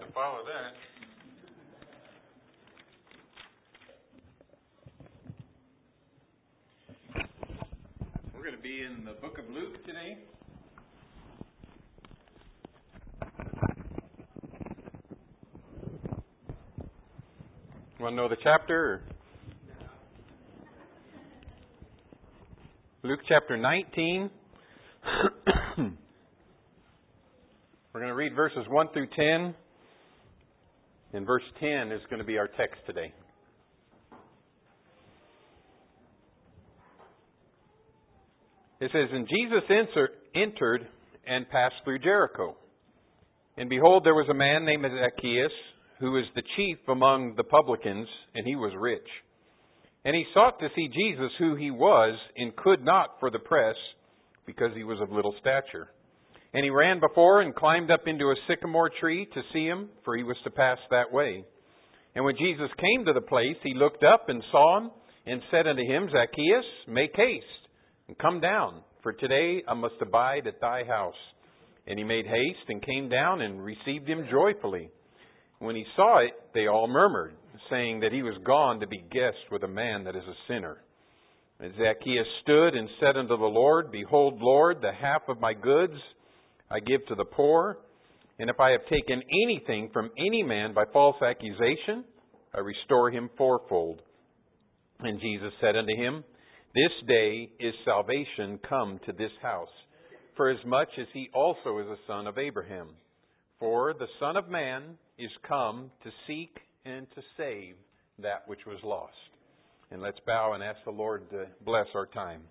to follow that. We're going to be in the book of Luke today. Want to know the chapter? Luke chapter 19. We're going to read verses 1 through 10. And verse 10 is going to be our text today. It says, And Jesus entered and passed through Jericho. And behold, there was a man named Zacchaeus, who was the chief among the publicans, and he was rich. And he sought to see Jesus, who he was, and could not for the press, because he was of little stature. And he ran before and climbed up into a sycamore tree to see him, for he was to pass that way. And when Jesus came to the place, he looked up and saw him, and said unto him, Zacchaeus, make haste, and come down, for today I must abide at thy house. And he made haste, and came down, and received him joyfully. When he saw it, they all murmured, saying that he was gone to be guest with a man that is a sinner. And Zacchaeus stood and said unto the Lord, Behold, Lord, the half of my goods I give to the poor, and if I have taken anything from any man by false accusation, I restore him fourfold. And Jesus said unto him, This day is salvation come to this house, forasmuch as he also is a son of Abraham. For the Son of Man is come to seek and to save that which was lost. And let's bow and ask the Lord to bless our time.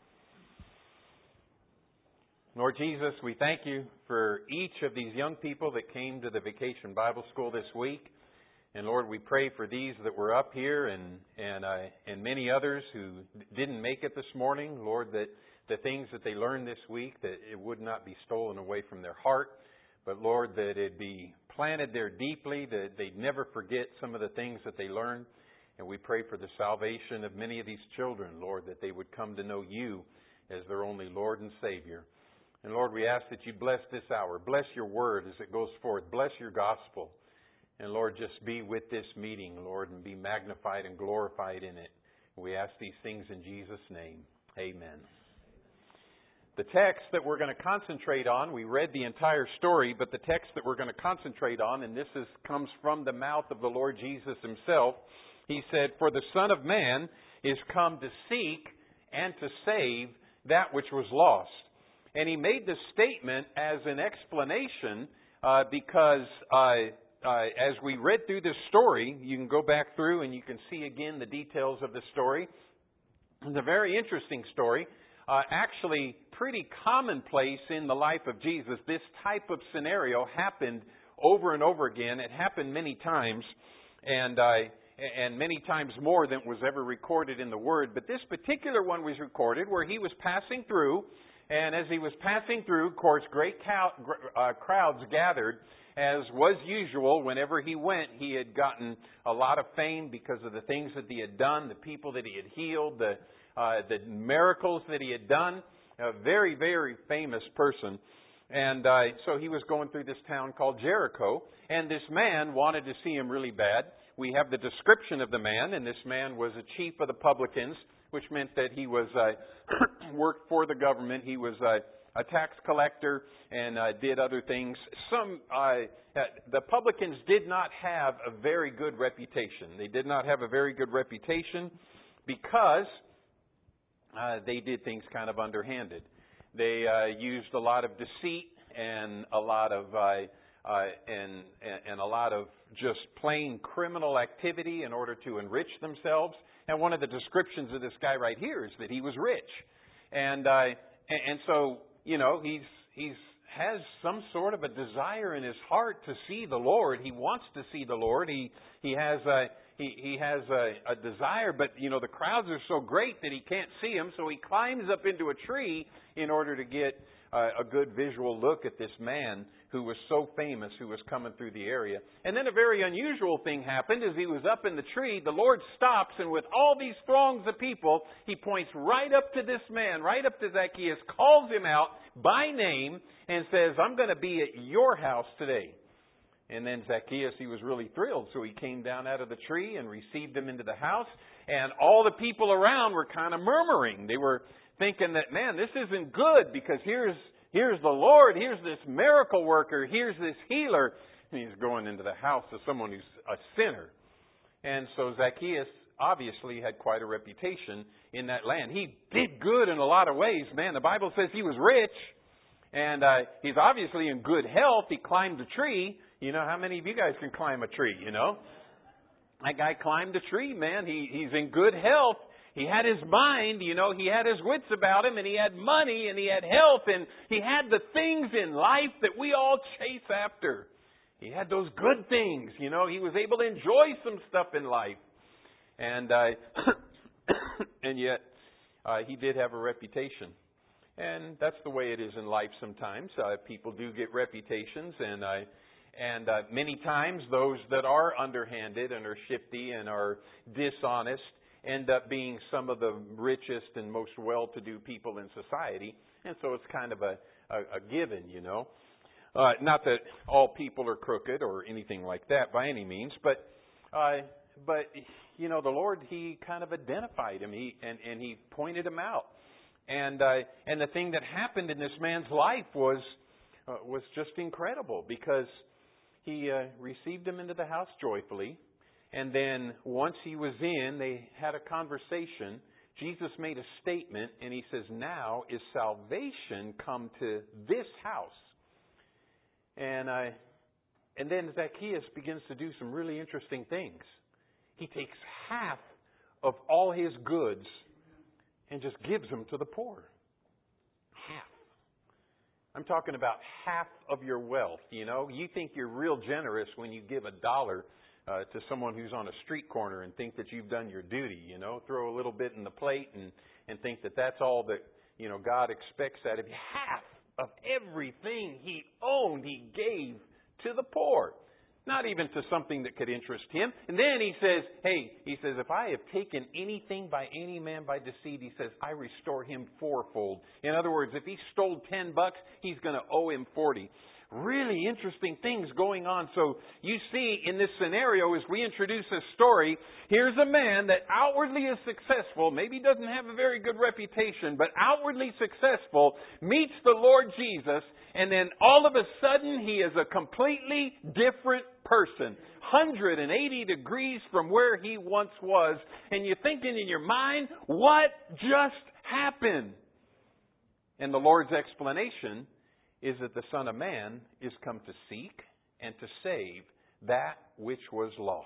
Lord Jesus, we thank you for each of these young people that came to the Vacation Bible School this week. And Lord, we pray for these that were up here and many others who didn't make it this morning. Lord, that the things that they learned this week, that it would not be stolen away from their heart. But Lord, that it be planted there deeply, that they'd never forget some of the things that they learned. And we pray for the salvation of many of these children, Lord, that they would come to know you as their only Lord and Savior. And Lord, we ask that you bless this hour. Bless your word as it goes forth. Bless your gospel. And Lord, just be with this meeting, Lord, and be magnified and glorified in it. We ask these things in Jesus' name. Amen. The text that we're going to concentrate on, we read the entire story, but the text that we're going to concentrate on, and this comes from the mouth of the Lord Jesus himself. He said, For the Son of Man is come to seek and to save that which was lost. And he made this statement as an explanation because as we read through this story, you can go back through and you can see again the details of the story. It's a very interesting story. Actually pretty commonplace in the life of Jesus. This type of scenario happened over and over again. It happened many times, and many times more than was ever recorded in the Word. But this particular one was recorded where he was passing through, and as he was passing through, of course, great crowds gathered. As was usual, whenever he went, he had gotten a lot of fame because of the things that he had done, the people that he had healed, the miracles that he had done. A very, very famous person. And so he was going through this town called Jericho. And this man wanted to see him really bad. We have the description of the man. And this man was a chief of the publicans, which meant that he was worked for the government. He was a tax collector and did other things. The publicans did not have a very good reputation. They did not have a very good reputation because they did things kind of underhanded. They used a lot of deceit and a lot of just plain criminal activity in order to enrich themselves. And one of the descriptions of this guy right here is that he was rich, and so you know he's has some sort of a desire in his heart to see the Lord. He wants to see the Lord. He has a desire, but you know the crowds are so great that he can't see him. So he climbs up into a tree in order to get a good visual look at this man who was so famous, who was coming through the area. And then a very unusual thing happened. As he was up in the tree, the Lord stops, and with all these throngs of people, He points right up to this man, right up to Zacchaeus, calls him out by name, and says, "I'm going to be at your house today." And then Zacchaeus, he was really thrilled. So he came down out of the tree and received him into the house. And all the people around were kind of murmuring. They were thinking that, man, this isn't good because here's the Lord. Here's this miracle worker. Here's this healer. And he's going into the house of someone who's a sinner. And so Zacchaeus obviously had quite a reputation in that land. He did good in a lot of ways. Man, the Bible says he was rich. And he's obviously in good health. He climbed a tree. You know, how many of you guys can climb a tree, you know? That guy climbed a tree, man. He's in good health. He had his mind, you know, he had his wits about him, and he had money, and he had health, and he had the things in life that we all chase after. He had those good things, you know. He was able to enjoy some stuff in life. And and yet, he did have a reputation. And that's the way it is in life sometimes. People do get reputations, and many times those that are underhanded and are shifty and are dishonest end up being some of the richest and most well-to-do people in society. And so it's kind of a given, you know. Not that all people are crooked or anything like that by any means, but you know, the Lord, He kind of identified him, and He pointed him out. And the thing that happened in this man's life was just incredible, because he received him into the house joyfully. And then once he was in, they had a conversation. Jesus made a statement, and He says, now is salvation come to this house. And then Zacchaeus begins to do some really interesting things. He takes half of all his goods and just gives them to the poor. Half. I'm talking about half of your wealth, you know. You think you're real generous when you give $1 to someone who's on a street corner and think that you've done your duty, you know. Throw a little bit in the plate and think that that's all that, you know, God expects out of you. Half of everything he owned, he gave to the poor. Not even to something that could interest him. And then he says, if I have taken anything by any man by deceit, he says, I restore him fourfold. In other words, if he stole $10, he's going to owe him 40. Really interesting things going on. So you see in this scenario, as we introduce this story, here's a man that outwardly is successful, maybe doesn't have a very good reputation, but outwardly successful, meets the Lord Jesus, and then all of a sudden he is a completely different person. 180 degrees from where he once was. And you're thinking in your mind, what just happened? And the Lord's explanation is that the Son of Man is come to seek and to save that which was lost.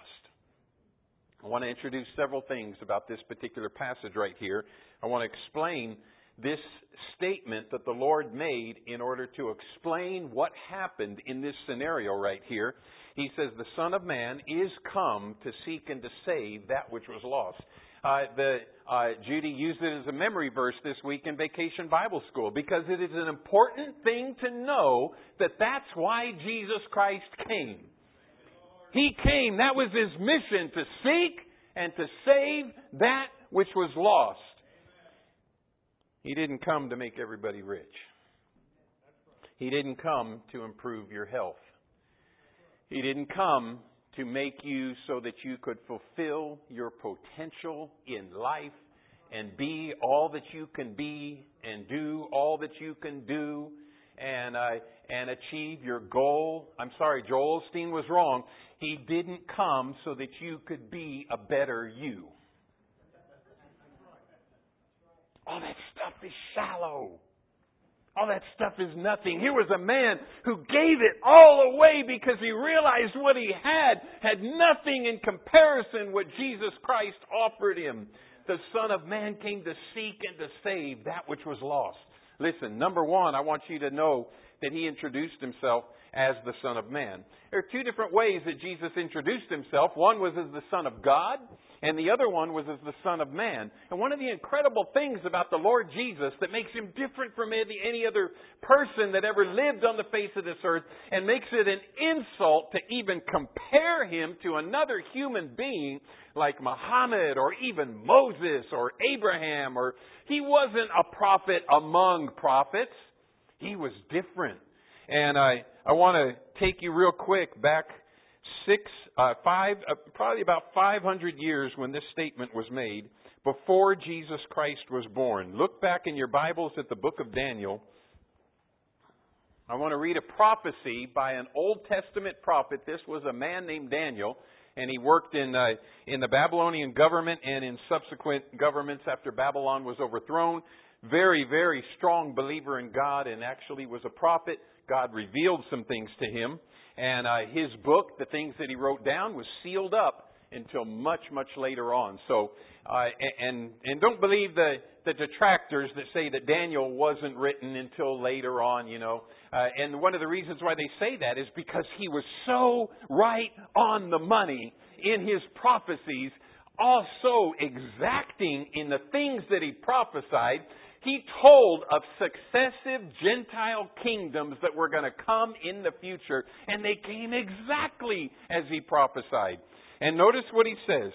I want to introduce several things about this particular passage right here. I want to explain this statement that the Lord made in order to explain what happened in this scenario right here. He says, the Son of Man is come to seek and to save that which was lost. Judy used it as a memory verse this week in Vacation Bible School, because it is an important thing to know that that's why Jesus Christ came. He came, that was His mission, to seek and to save that which was lost. He didn't come to make everybody rich. He didn't come to improve your health. He didn't come to make you so that you could fulfill your potential in life and be all that you can be and do all that you can do and achieve your goal. I'm sorry, Joel Osteen was wrong. He didn't come so that you could be a better you. All that stuff is shallow. All that stuff is nothing. Here was a man who gave it all away because he realized what he had nothing in comparison what Jesus Christ offered him. The Son of Man came to seek and to save that which was lost. Listen, number one, I want you to know that He introduced Himself as the Son of Man. There are two different ways that Jesus introduced Himself. One was as the Son of God, and the other one was as the Son of Man. And one of the incredible things about the Lord Jesus that makes Him different from any other person that ever lived on the face of this earth, and makes it an insult to even compare Him to another human being like Muhammad or even Moses or Abraham, or He wasn't a prophet among prophets. He was different. And I want to take you real quick back probably about 500 years when this statement was made, before Jesus Christ was born. Look back in your Bibles at the book of Daniel. I want to read a prophecy by an Old Testament prophet. This was a man named Daniel, and he worked in the Babylonian government and in subsequent governments after Babylon was overthrown. Very, very strong believer in God, and actually was a prophet. God revealed some things to him. And his book, the things that he wrote down, was sealed up until much, much later on. So, and don't believe the detractors that say that Daniel wasn't written until later on, you know. And one of the reasons why they say that is because he was so right on the money in his prophecies, also exacting in the things that he prophesied. He told of successive Gentile kingdoms that were going to come in the future, and they came exactly as he prophesied. And notice what he says.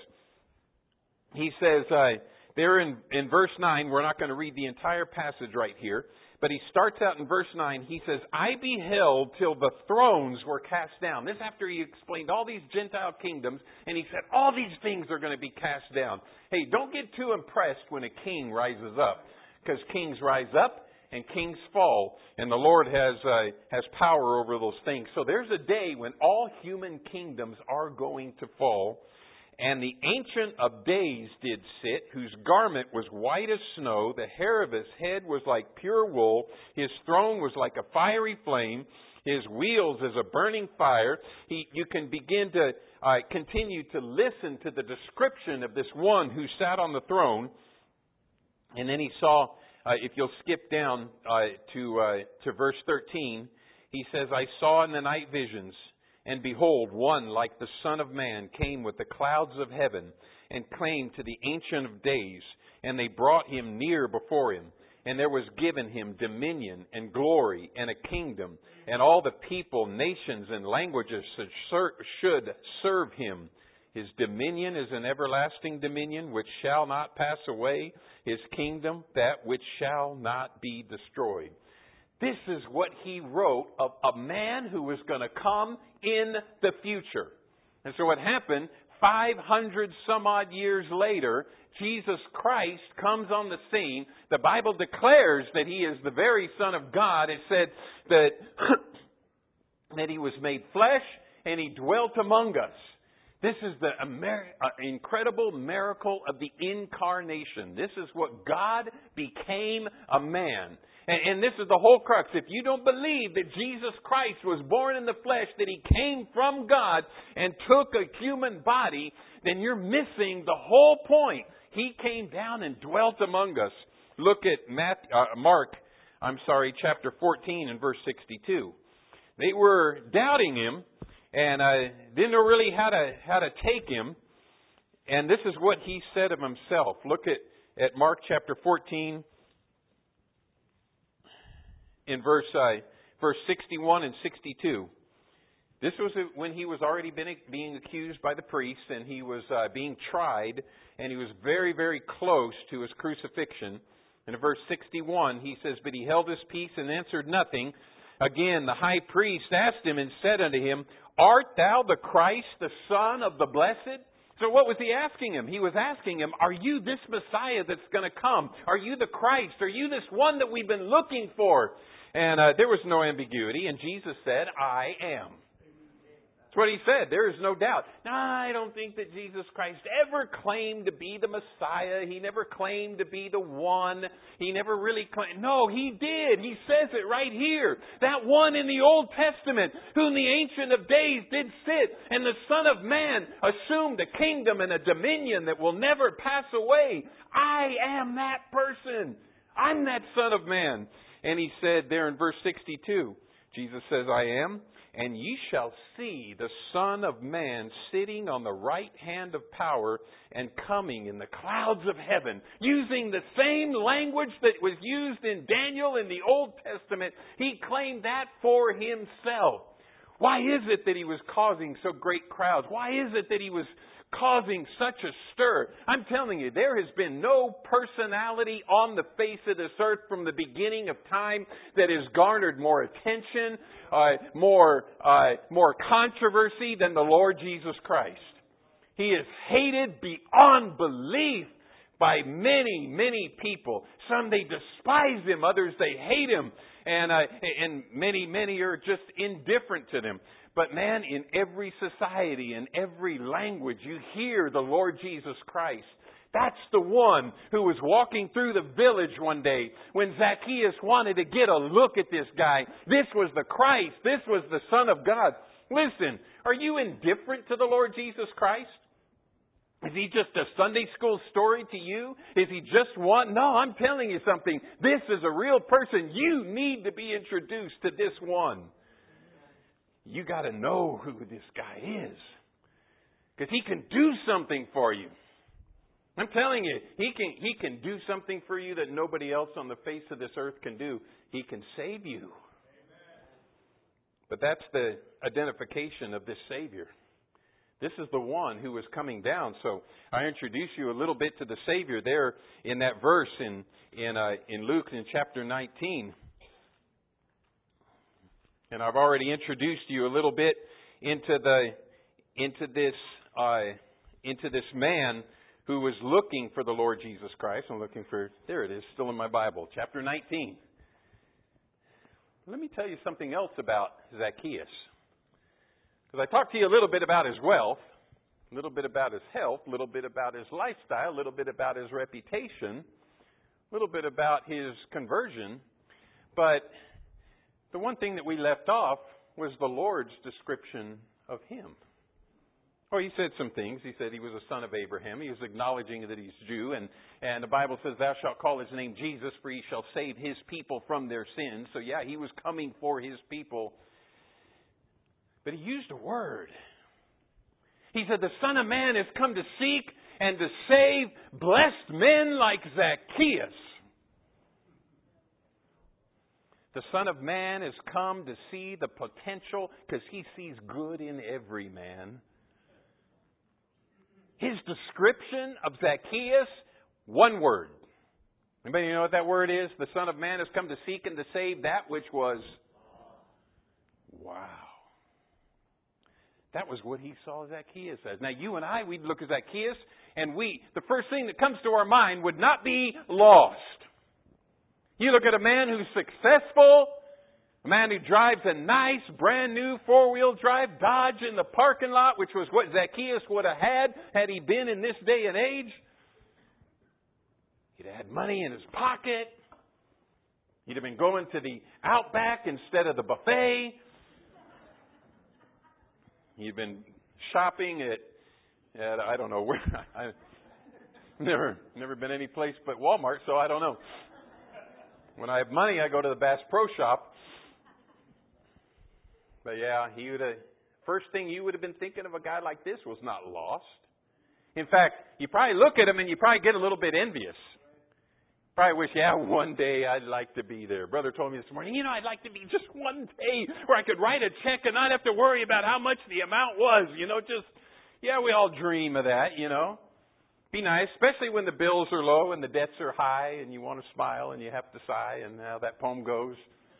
He says there in verse 9, we're not going to read the entire passage right here, but he starts out in verse 9. He says, I beheld till the thrones were cast down. This after he explained all these Gentile kingdoms, and he said, all these things are going to be cast down. Hey, don't get too impressed when a king rises up. Because kings rise up and kings fall, and the Lord has power over those things. So there's a day when all human kingdoms are going to fall. And the Ancient of Days did sit, whose garment was white as snow. The hair of his head was like pure wool. His throne was like a fiery flame. His wheels as a burning fire. You can begin to continue to listen to the description of this one who sat on the throne. And then he saw, if you'll skip down to verse 13, he says, I saw in the night visions, and behold, one like the Son of Man came with the clouds of heaven, and came to the Ancient of Days, and they brought him near before him. And there was given him dominion and glory and a kingdom, and all the people, nations, and languages should serve him. His dominion is an everlasting dominion which shall not pass away. His kingdom, that which shall not be destroyed. This is what he wrote of a man who was going to come in the future. And so what happened, 500 some odd years later, Jesus Christ comes on the scene. The Bible declares that he is the very Son of God. It said that, that he was made flesh and he dwelt among us. This is the incredible miracle of the incarnation. This is what God became a man. And this is the whole crux. If you don't believe that Jesus Christ was born in the flesh, that he came from God and took a human body, then you're missing the whole point. He came down and dwelt among us. Look at Mark chapter 14 and verse 62. They were doubting him. And didn't know really how to take him. And this is what he said of himself. Look at Mark chapter 14 in verse 61 and 62. This was when he was already being accused by the priests, and he was being tried, and he was very, very close to his crucifixion. And in verse 61, he says, But he held his peace and answered nothing. Again, the high priest asked him and said unto him, Art thou the Christ, the Son of the Blessed? So what was he asking him? He was asking him, are you this Messiah that's going to come? Are you the Christ? Are you this one that we've been looking for? And there was no ambiguity. And Jesus said, I am. That's what he said. There is no doubt. Now, I don't think that Jesus Christ ever claimed to be the Messiah. He never claimed to be the one. He never really claimed. No, he did. He says it right here. That one in the Old Testament, whom the Ancient of Days did sit, and the Son of Man assumed a kingdom and a dominion that will never pass away. I am that person. I'm that Son of Man. And he said there in verse 62, Jesus says, I am. And ye shall see the Son of Man sitting on the right hand of power and coming in the clouds of heaven. Using the same language that was used in Daniel in the Old Testament, he claimed that for himself. Why is it that he was causing so great crowds? Why is it that he was causing such a stir. I'm telling you, there has been no personality on the face of this earth from the beginning of time that has garnered more attention, more controversy than the Lord Jesus Christ. He is hated beyond belief by many, many people. Some they despise Him, others they hate Him, and many are just indifferent to them. But man, in every society, in every language, you hear the Lord Jesus Christ. That's the one who was walking through the village one day when Zacchaeus wanted to get a look at this guy. This was the Christ. This was the Son of God. Listen, are you indifferent to the Lord Jesus Christ? Is He just a Sunday school story to you? Is He just one? No, I'm telling you something. This is a real person. You need to be introduced to this one. You got to know who this guy is. Because He can do something for you. I'm telling you, He can do something for you that nobody else on the face of this earth can do. He can save you. Amen. But that's the identification of this Savior. This is the one who is coming down. So I introduce you a little bit to the Savior there in that verse in Luke in chapter 19. And I've already introduced you a little bit into this man who was looking for the Lord Jesus Christ. There it is, still in my Bible, chapter 19. Let me tell you something else about Zacchaeus. Because I talked to you a little bit about his wealth, a little bit about his health, a little bit about his lifestyle, a little bit about his reputation, a little bit about his conversion. But the one thing that we left off was the Lord's description of him. Well, He said some things. He said he was a son of Abraham. He was acknowledging that he's Jew. And the Bible says, "Thou shalt call His name Jesus, for He shall save His people from their sins." So yeah, He was coming for His people. But He used a word. He said, "The Son of Man has come to seek and to save blessed men like Zacchaeus." The Son of Man has come to see the potential because He sees good in every man. His description of Zacchaeus, one word. Anybody know what that word is? The Son of Man has come to seek and to save that which was. Wow. That was what He saw Zacchaeus as. Now you and I, we'd look at Zacchaeus and the first thing that comes to our mind would not be lost. You look at a man who's successful, a man who drives a nice, brand new four-wheel drive Dodge in the parking lot, which was what Zacchaeus would have had he been in this day and age. He'd have had money in his pocket. He'd have been going to the Outback instead of the buffet. He'd been shopping at I don't know where. I've never been any place but Walmart, so I don't know. When I have money, I go to the Bass Pro Shop. But yeah, first thing you would have been thinking of a guy like this was not lost. In fact, you probably look at him and you probably get a little bit envious. Probably wish, one day I'd like to be there. Brother told me this morning, I'd like to be just one day where I could write a check and not have to worry about how much the amount was. We all dream of that, Be nice, especially when the bills are low and the debts are high and you want to smile and you have to sigh and how that poem goes.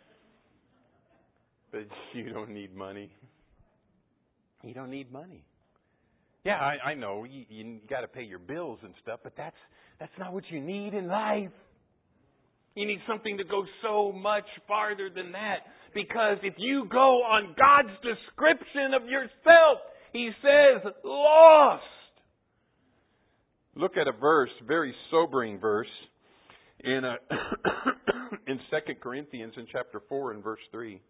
But you don't need money. You don't need money. Yeah, I know you got to pay your bills and stuff, but that's not what you need in life. You need something to go so much farther than that. Because if you go on God's description of yourself, He says, lost. Look at a verse, very sobering verse, in 2 Corinthians in chapter 4 and verse 3.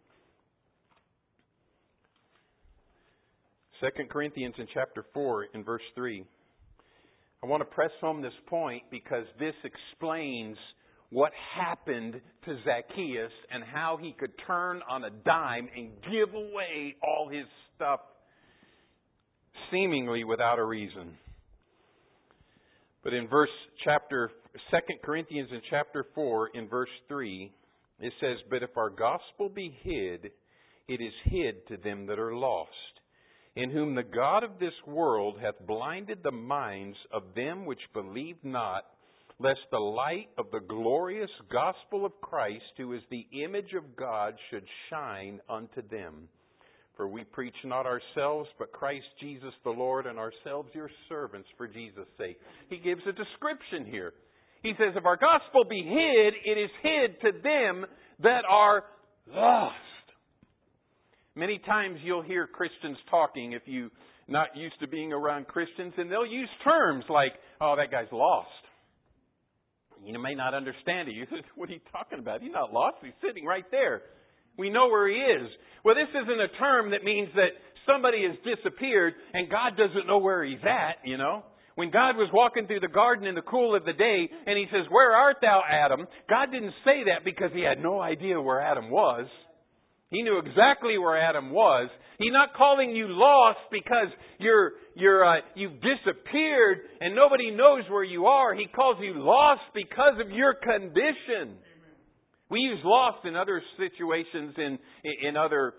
2 Corinthians in chapter 4 in verse 3. I want to press home this point because this explains what happened to Zacchaeus and how he could turn on a dime and give away all his stuff seemingly without a reason. But in 2 Corinthians in chapter 4 in verse 3, it says, "But if our gospel be hid, it is hid to them that are lost, in whom the God of this world hath blinded the minds of them which believe not, lest the light of the glorious gospel of Christ, who is the image of God, should shine unto them. For we preach not ourselves, but Christ Jesus the Lord, and ourselves your servants for Jesus' sake. He gives a description here. He says, if our gospel be hid, it is hid to them that are lost. Many times you'll hear Christians talking, if you're not used to being around Christians, and they'll use terms like, oh, that guy's lost. You may not understand it. You say, what are you talking about? He's not lost. He's sitting right there. We know where he is. Well, this isn't a term that means that somebody has disappeared and God doesn't know where he's at, you know. When God was walking through the garden in the cool of the day and he says, where art thou, Adam? God didn't say that because he had no idea where Adam was. He knew exactly where Adam was. He's not calling you lost because you've disappeared and nobody knows where you are. He calls you lost because of your condition. We use lost in other situations, in other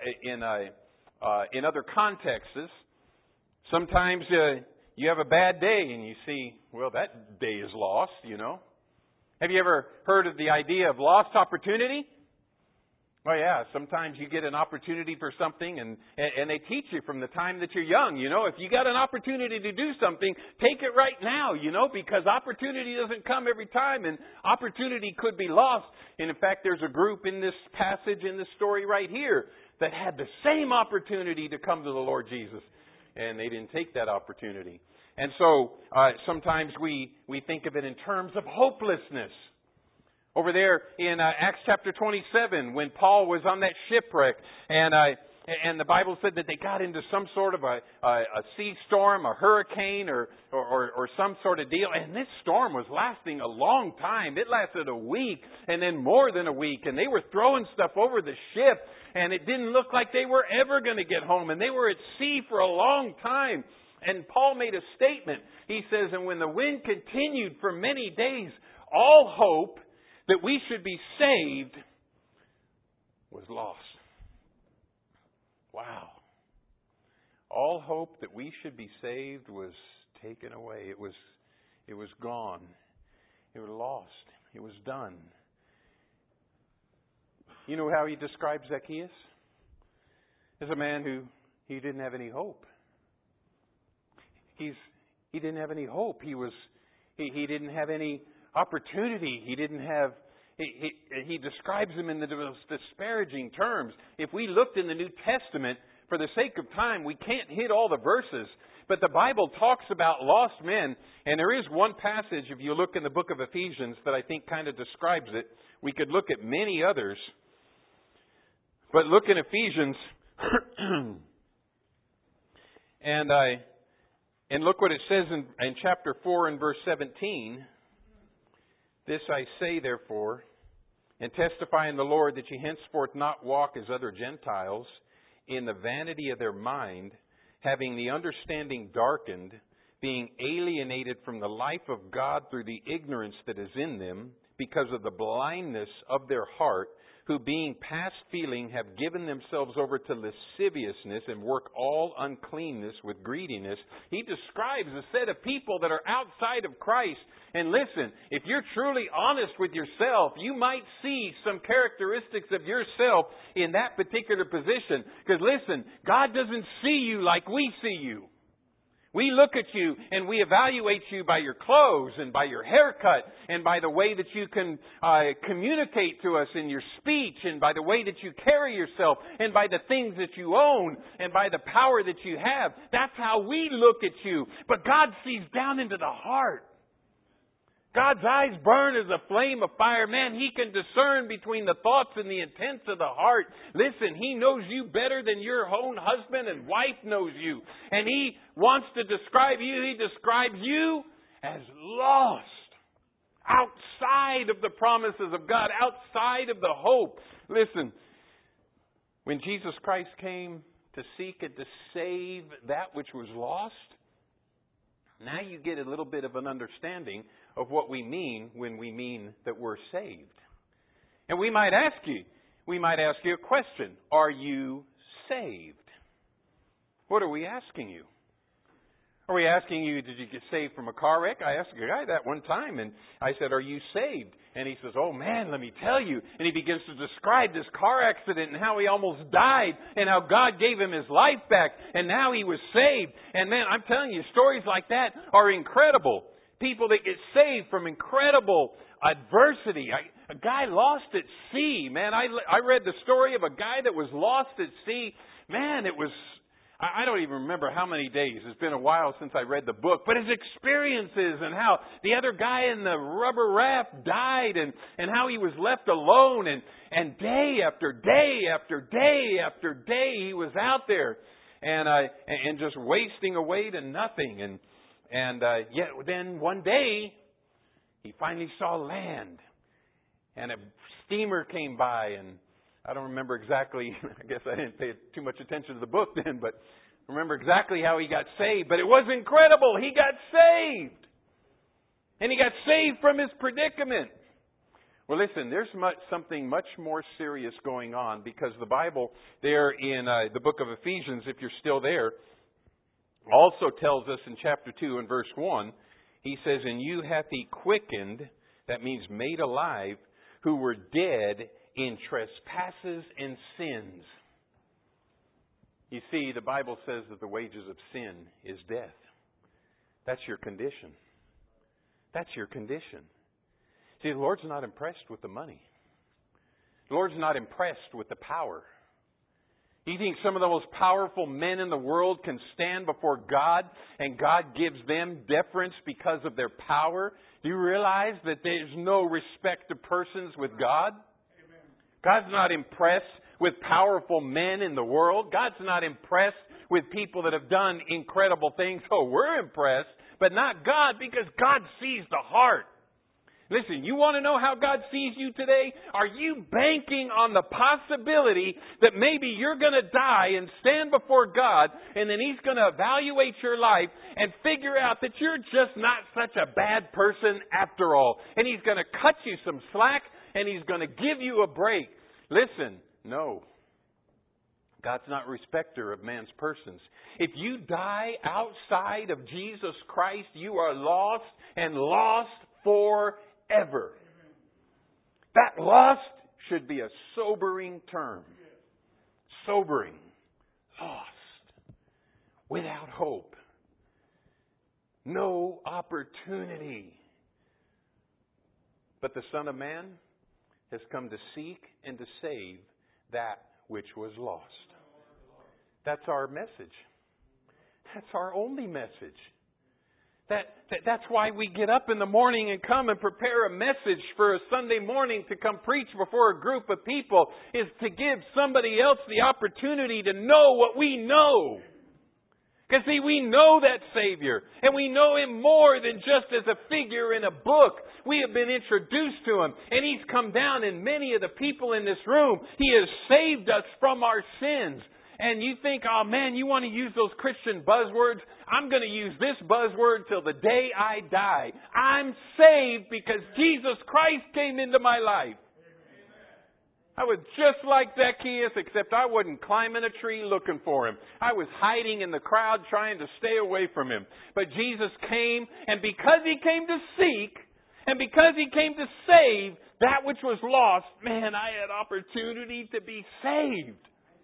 contexts. Sometimes you have a bad day and you see, well, that day is lost, you know. Have you ever heard of the idea of lost opportunity? Oh yeah, sometimes you get an opportunity for something and they teach you from the time that you're young, you know, if you got an opportunity to do something, take it right now, you know, because opportunity doesn't come every time and opportunity could be lost. And in fact, there's a group in this passage, in this story right here, that had the same opportunity to come to the Lord Jesus. And they didn't take that opportunity. And so sometimes we think of it in terms of hopelessness. Over there in Acts chapter 27, when Paul was on that shipwreck, and the Bible said that they got into some sort of a sea storm, a hurricane, or some sort of deal. And this storm was lasting a long time. It lasted a week, and then more than a week. And they were throwing stuff over the ship, and it didn't look like they were ever going to get home. And they were at sea for a long time. And Paul made a statement. He says, and when the wind continued for many days, all hope that we should be saved was lost. Wow. All hope that we should be saved was taken away. It was gone. It was lost. It was done. You know how he describes Zacchaeus? As a man who he didn't have any hope. He didn't have any hope. He didn't have any opportunity. He didn't have. He describes him in the most disparaging terms. If we looked in the New Testament, for the sake of time, we can't hit all the verses. But the Bible talks about lost men, and there is one passage, if you look in the book of Ephesians, that I think kind of describes it. We could look at many others. But look in Ephesians, and look what it says in chapter 4 and verse 17. This I say, therefore, and testify in the Lord, that ye henceforth not walk as other Gentiles, in the vanity of their mind, having the understanding darkened, being alienated from the life of God through the ignorance that is in them, because of the blindness of their heart, who being past feeling have given themselves over to lasciviousness and work all uncleanness with greediness. He describes a set of people that are outside of Christ. And listen, if you're truly honest with yourself, you might see some characteristics of yourself in that particular position. Because listen, God doesn't see you like we see you. We look at you and we evaluate you by your clothes and by your haircut and by the way that you can communicate to us in your speech and by the way that you carry yourself and by the things that you own and by the power that you have. That's how we look at you. But God sees down into the heart. God's eyes burn as a flame of fire. Man, He can discern between the thoughts and the intents of the heart. Listen, He knows you better than your own husband and wife knows you. And He wants to describe you. He describes you as lost. Outside of the promises of God. Outside of the hope. Listen, when Jesus Christ came to seek and to save that which was lost, now you get a little bit of an understanding of what we mean when we mean that we're saved. And we might ask you a question. Are you saved? What are we asking you? Are we asking you, did you get saved from a car wreck? I asked a guy that one time, and I said, are you saved? And he says, oh man, let me tell you. And he begins to describe this car accident and how he almost died and how God gave him his life back and now he was saved. And man, I'm telling you, stories like that are incredible. People that get saved from incredible adversity. A guy lost at sea. Man, I read the story of a guy that was lost at sea. Man, it was... I don't even remember how many days. It's been a while since I read the book. But his experiences and how the other guy in the rubber raft died and how he was left alone. And day after day after day after day he was out there and just wasting away to nothing. And yet then one day he finally saw land. And a steamer came by and I don't remember exactly, I guess I didn't pay too much attention to the book then, but I remember exactly how he got saved. But it was incredible. He got saved. And he got saved from his predicament. Well, listen, there's something much more serious going on because the Bible there in the book of Ephesians, if you're still there, also tells us in chapter 2 and verse 1, he says, and you hath he quickened, that means made alive, who were dead in trespasses and sins. You see, the Bible says that the wages of sin is death. That's your condition. That's your condition. See, the Lord's not impressed with the money. The Lord's not impressed with the power. You think some of the most powerful men in the world can stand before God and God gives them deference because of their power? Do you realize that there's no respect of persons with God? God's not impressed with powerful men in the world. God's not impressed with people that have done incredible things. Oh, we're impressed, but not God, because God sees the heart. Listen, you want to know how God sees you today? Are you banking on the possibility that maybe you're going to die and stand before God and then He's going to evaluate your life and figure out that you're just not such a bad person after all, and He's going to cut you some slack and He's going to give you a break? Listen, no. God's not a respecter of man's persons. If you die outside of Jesus Christ, you are lost and lost forever. That lost should be a sobering term. Sobering. Lost. Without hope. No opportunity. But the Son of Man has come to seek and to save that which was lost. That's our message. That's our only message. That's why we get up in the morning and come and prepare a message for a Sunday morning to come preach before a group of people, is to give somebody else the opportunity to know what we know. Because see, we know that Savior, and we know Him more than just as a figure in a book. We have been introduced to Him, and He's come down in many of the people in this room. He has saved us from our sins. And you think, oh man, you want to use those Christian buzzwords? I'm going to use this buzzword till the day I die. I'm saved because Jesus Christ came into my life. I was just like Zacchaeus, except I wasn't climbing a tree looking for Him. I was hiding in the crowd trying to stay away from Him. But Jesus came, and because He came to seek, and because He came to save that which was lost, man, I had opportunity to be saved.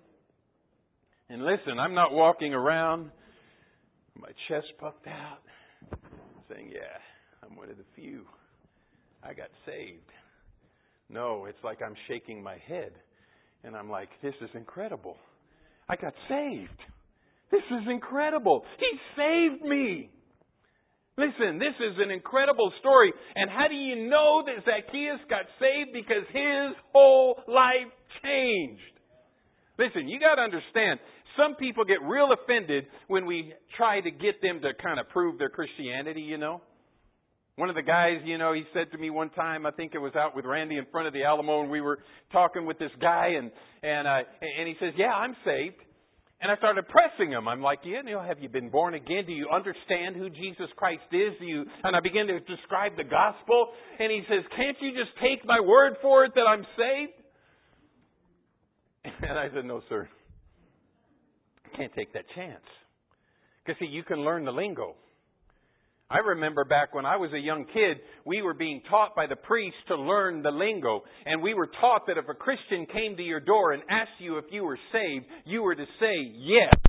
And listen, I'm not walking around with my chest puffed out saying, yeah, I'm one of the few. I got saved. No, it's like I'm shaking my head. And I'm like, this is incredible. I got saved. This is incredible. He saved me. Listen, this is an incredible story. And how do you know that Zacchaeus got saved? Because his whole life changed. Listen, you got to understand, some people get real offended when we try to get them to kind of prove their Christianity, you know. One of the guys, you know, he said to me one time, I think it was out with Randy in front of the Alamo, and we were talking with this guy, and he says, yeah, I'm saved. And I started pressing him. I'm like, you know, have you been born again? Do you understand who Jesus Christ is? And I began to describe the gospel, and he says, can't you just take my word for it that I'm saved? And I said, no, sir. can't take that chance. Because, see, you can learn the lingo. I remember back when I was a young kid, we were being taught by the priest to learn the lingo. And we were taught that if a Christian came to your door and asked you if you were saved, you were to say yes.